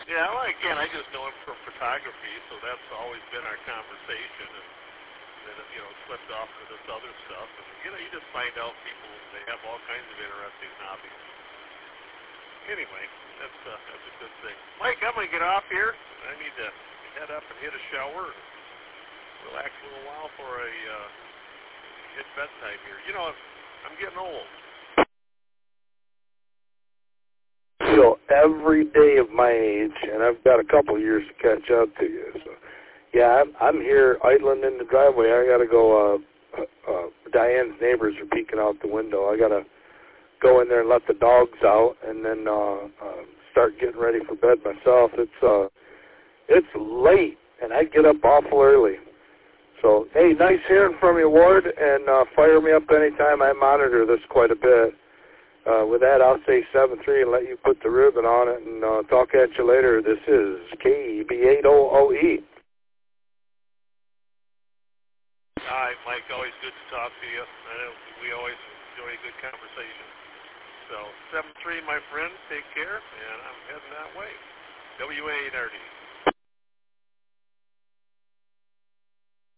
Yeah, well, again, I just know him from photography, so that's always been our conversation, and then it, slipped off to this other stuff, and you just find out people, they have all kinds of interesting hobbies. Anyway, that's a good thing. Mike, I'm gonna get off here. I need to head up and hit a shower, and relax a little while before I hit bedtime here. I'm getting old. Every day of my age, and I've got a couple of years to catch up to you. So, yeah, I'm here idling in the driveway. I got to go. Diane's neighbors are peeking out the window. I got to go in there and let the dogs out, and then start getting ready for bed myself. It's late, and I get up awful early. So, hey, nice hearing from you, Ward, and fire me up anytime. I monitor this quite a bit. With that, I'll say 7-3 and let you put the ribbon on it, and talk at you later. This is KEB800E. All right, Mike, always good to talk to you. I know we always enjoy a good conversation. So 7-3, my friend, take care, and I'm heading that way. WA8RD.